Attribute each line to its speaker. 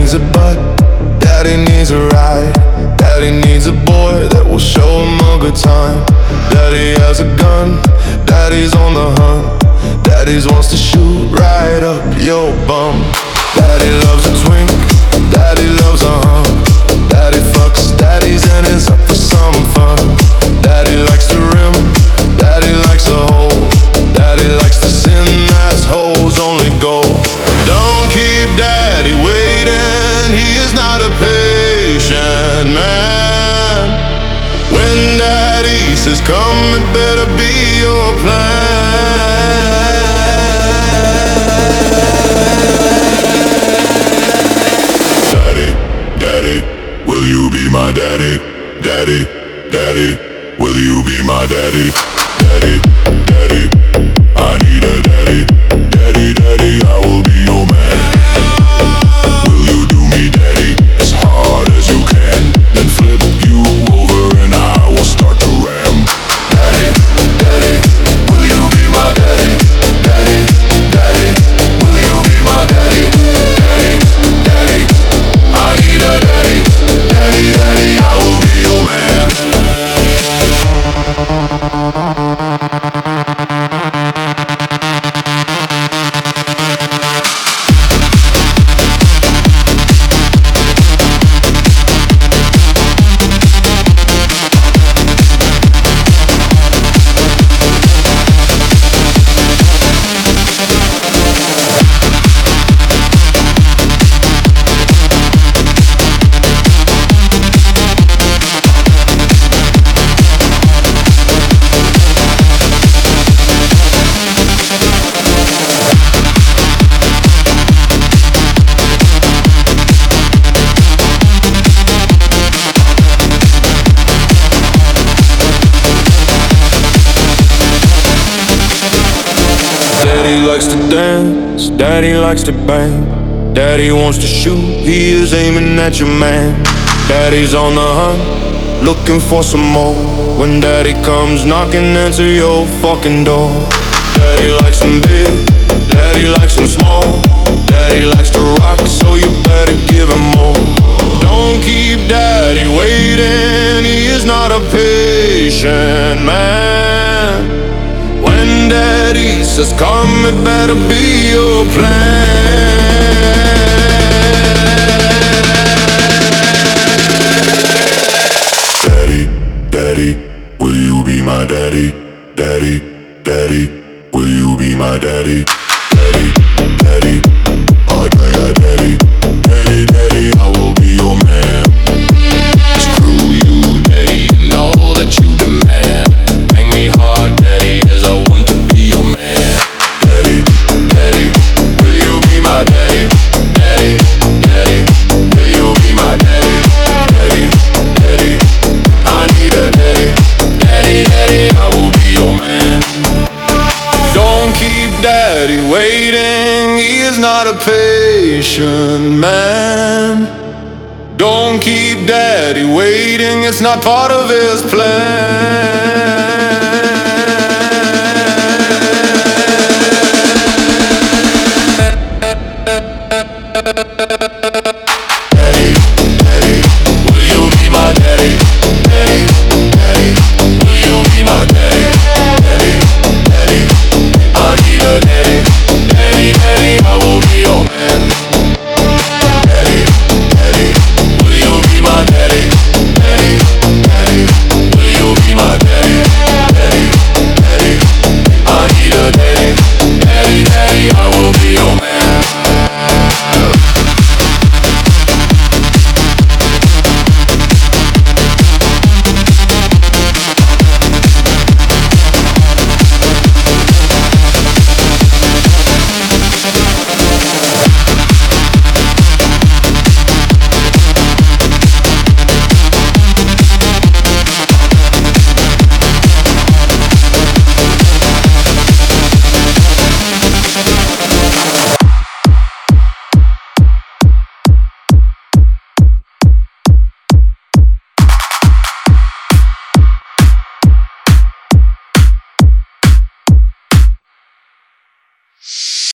Speaker 1: needs a butt, daddy needs a ride. Daddy needs a boy that will show him a good time. Daddy has a gun, daddy's on the hunt. Daddy's wants to shoot right up your bum. Daddy loves a twink, daddy loves a hump. Daddy fucks daddies and is up for some fun. Daddy likes to rim, daddy likes a hole. Daddy likes to sin, assholes only go. Don't keep daddy waiting, he is not a patient man. When daddy says come, it better be your plan. Will you be my daddy? Daddy, daddy, will you be my daddy? Daddy, daddy, I need a daddy. Daddy, daddy, I will be your man. Will you do me daddy as hard as you can? Then flip you over and I will start to ram. Daddy, daddy, will you be my daddy? Daddy, daddy, will you be my daddy? Daddy, daddy, I need a daddy. Daddy, daddy, I will be your man. Daddy likes to dance, daddy likes to bang. Daddy wants to shoot, he is aiming at your man. Daddy's on the hunt, looking for some more. When daddy comes knocking, answer your fucking door. Daddy likes them big, daddy likes them small. Daddy likes to rock, so you better give him more. Don't keep daddy waiting, he is not a patient man. When daddy says come, it better be your plan. Daddy, daddy, will you be my daddy? Daddy, daddy, will you be my daddy? Daddy, daddy, I got daddy. Daddy, daddy, I will be your man. Screw you, daddy, you know that you demand. Bang me hard, daddy, as I want to be your man. Daddy, daddy, will you be my daddy? Daddy, daddy, will you be my daddy? Daddy, daddy, I need a daddy. Daddy, daddy, I will be your man. Don't keep daddy waiting, he is not a patient man. Don't keep daddy waiting, it's not part of his plan.